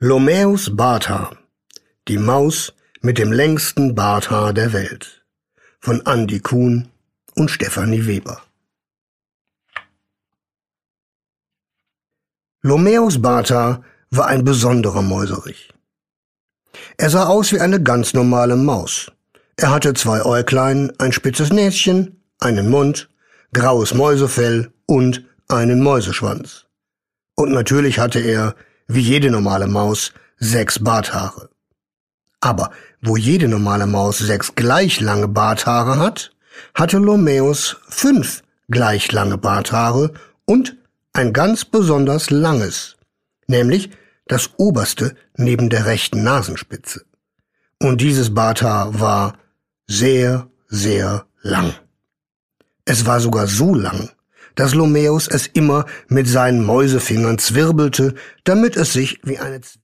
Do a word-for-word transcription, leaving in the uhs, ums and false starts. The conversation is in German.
Lomäus Barthaar, die Maus mit dem längsten Barthaar der Welt, von Andi Kuhn und Stefanie Weber. Lomäus Barthaar war ein besonderer Mäuserich. Er sah aus wie eine ganz normale Maus. Er hatte zwei Äuglein, ein spitzes Näschen, einen Mund, graues Mäusefell und einen Mäuseschwanz. Und natürlich hatte er, wie jede normale Maus, sechs Barthaare. Aber wo jede normale Maus sechs gleich lange Barthaare hat, hatte Lomäus fünf gleich lange Barthaare und ein ganz besonders langes, nämlich das oberste neben der rechten Nasenspitze. Und dieses Barthaar war sehr, sehr lang. Es war sogar so lang, dass Lomäus es immer mit seinen Mäusefingern zwirbelte, damit es sich wie eine